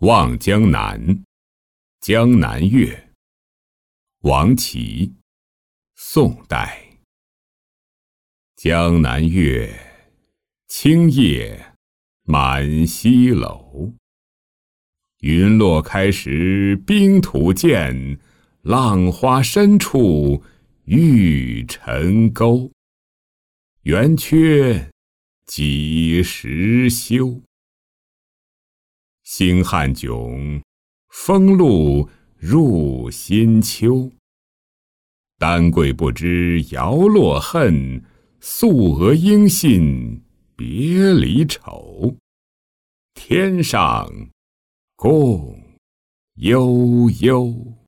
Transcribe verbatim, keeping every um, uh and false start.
望江南，江南月。王琦，宋代。江南月，清夜满西楼。云落开时冰土见，浪花深处玉尘钩。圆缺几时休？星汉迥，风露入新秋。丹桂不知摇落恨，素娥应信别离愁。天上共悠悠。